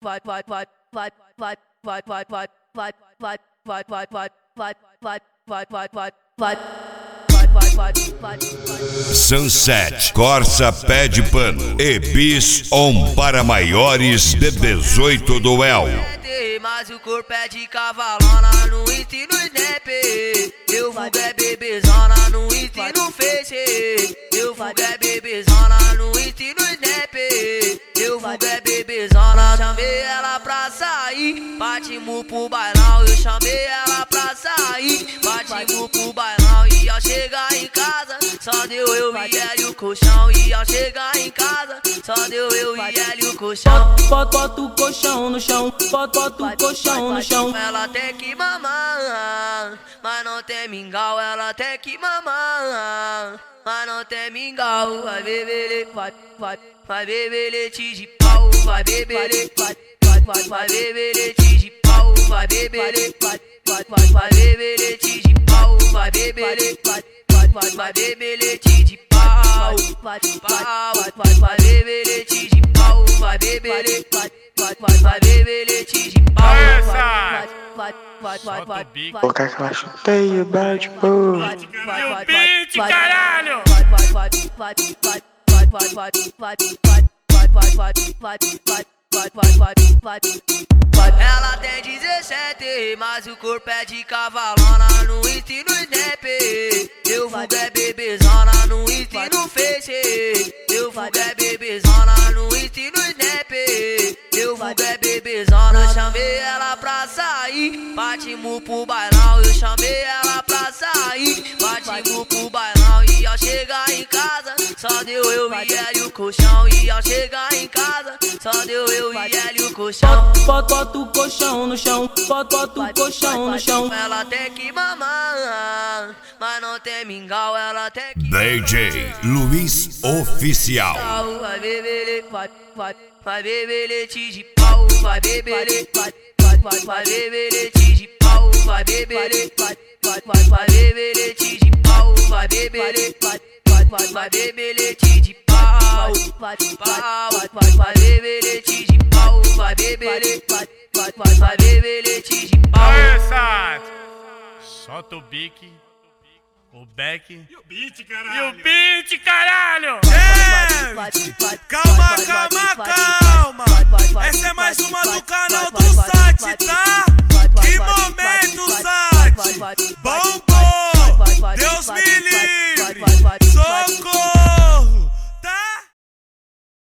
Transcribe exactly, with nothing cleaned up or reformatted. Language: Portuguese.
vai, vai, vai, vai, vai, vai, vai, vai, vai, vai, vai, vai, vai, vai, vai, vai, vai, vai, vai. Sunset, Corsa Pé de Pano e Bis On para maiores de dezoito do El. Mas o corpo é de cavalona no Insta e no Snap. Eu vulgo é bebezona no Insta e no Face. Eu vulgo é bebezona no Insta e no Snap. Eu vulgo é bebezona. Chamei ela pra sair, partimos pro bailão. Eu chamei ela pra sair, partimos pro bailão. E ao chegar em casa, só deu eu e ela e o colchão. E ao chegar em casa, só deu eu e ela e o colchão. Bota, bota o colchão no chão, bota, bota o colchão no chão. Ela tem que mamar, mas não tem mingau. Ela tem que mamar, mas não tem mingau. Vai beber, vai, vai, vai beber leite de pau. Vai beber, vai, vai, vai, vai beber leite de pau. Vai beber, vai, vai, vai, vai beber leite de pau. Vai beber, vai, vai, vai, vai beber leite de pau. Vai, pau, vai, vai beber leite de pau. Vai beber, vai, vai, vai, vai beber leite de pau. Vai, vai, vai, vai, vai, vai. Colocar aquela chuteia, bate, pô. E o beat, caralho! Vai, vai, vai, vai, vai, vai, vai, vai, vai, vai, vai, vai, vai, vai. Vai, vai, vai, vai, vai. Ela tem dezessete, mas o corpo é de cavalona no Insta e no Snap. Eu vulgo é bebezona no Insta e no Face. Eu vulgo é bebezona no Insta e no Snap. Eu vulgo é bebezona. Eu chamei ela pra sair, partimos pro bailão. Eu chamei ela pra sair, partimos pro bailão. E ao chegar em casa, só deu eu e ela e o colchão. E ao chegar em casa, só deu eu eu e ela e o colchão. Bota, bota o colchão no chão, bota, bota o colchão no chão. Ela tem que mamar, mas não tem mingau. Ela tem que D J Luiz Oficial. Vai beber, vai, vai, vai beber leite de pau. Vai beber, vai, vai, vai, vai beber leite de pau. Vai beber, vai, vai, vai, vai beber leite de pau. Vai beber, vai, vai, vai, vai beber leite de pau. Vai, pau, vai, vai beber leite de pau. Vai beber, vai, vai, vai, vai beber leite de pau. Aê, Sato! Solta o bique, o back E o beat, caralho. e o beat, caralho! É! Calma, calma, calma.